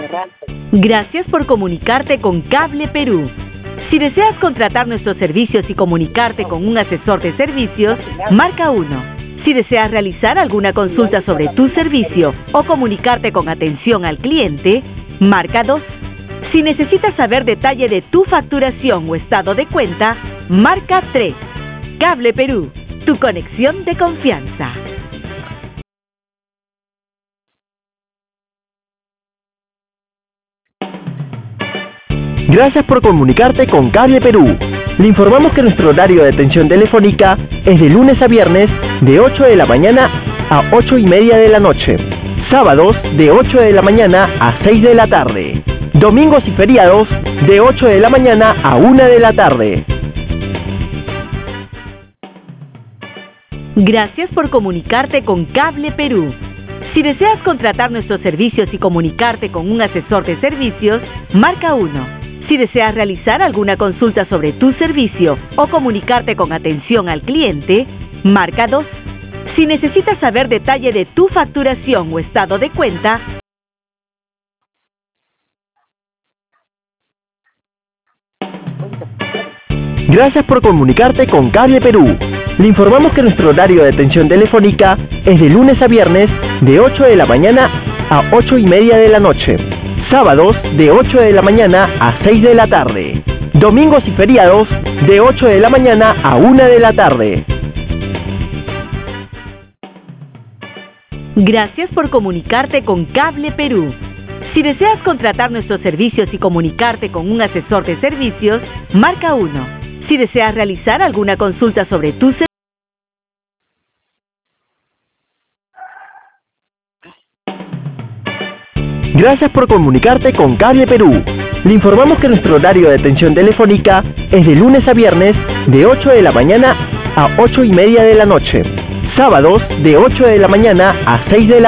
Gracias por comunicarte con Cable Perú. Si deseas contratar nuestros servicios y comunicarte con un asesor de servicios, marca 1. Si deseas realizar alguna consulta sobre tu servicio o comunicarte con atención al cliente, marca 2. Si necesitas saber detalle de tu facturación o estado de cuenta, marca 3. Cable Perú, tu conexión de confianza. Gracias por comunicarte con Cable Perú. Le informamos que nuestro horario de atención telefónica es de lunes a viernes de 8 de la mañana a 8:30 de la noche. Sábados de 8 de la mañana a 6 de la tarde. Domingos y feriados de 8 de la mañana a 1 de la tarde. Gracias por comunicarte con Cable Perú. Si deseas contratar nuestros servicios y comunicarte con un asesor de servicios, marca 1. Si deseas realizar alguna consulta sobre tu servicio o comunicarte con atención al cliente, marca 2. Si necesitas saber detalle de tu facturación o estado de cuenta, Gracias por comunicarte con Cable Perú. Le informamos que nuestro horario de atención telefónica es de lunes a viernes de 8 de la mañana a 8:30 de la noche. Sábados de 8 de la mañana a 6 de la tarde. Domingos y feriados de 8 de la mañana a 1 de la tarde. Gracias por comunicarte con Cable Perú. Si deseas contratar nuestros servicios y comunicarte con un asesor de servicios, marca 1. Si deseas realizar alguna consulta sobre tu servicio, Gracias por comunicarte con Cable Perú. Le informamos que nuestro horario de atención telefónica es de lunes a viernes de 8 de la mañana a 8:30 de la noche. Sábados de 8 de la mañana a 6 de la